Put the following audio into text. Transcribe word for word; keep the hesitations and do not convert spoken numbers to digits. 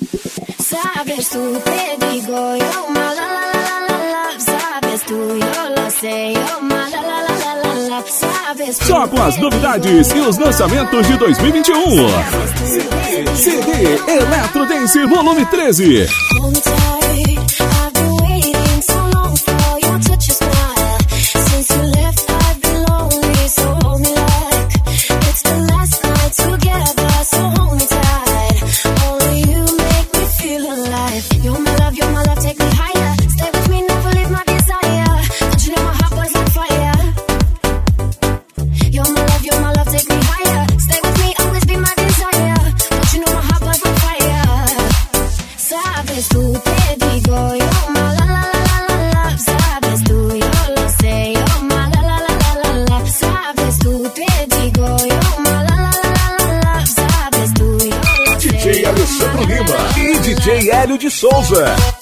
Sabes tú, te digo yo, ma la la la la la. Sabes tú, yo lo sé, yo ma la la la la la la. Sabes tú. Só com as novidades e os lançamentos de dois mil e vinte e um. C D Eletro Dance Volume treze. D J Hélio de Souza.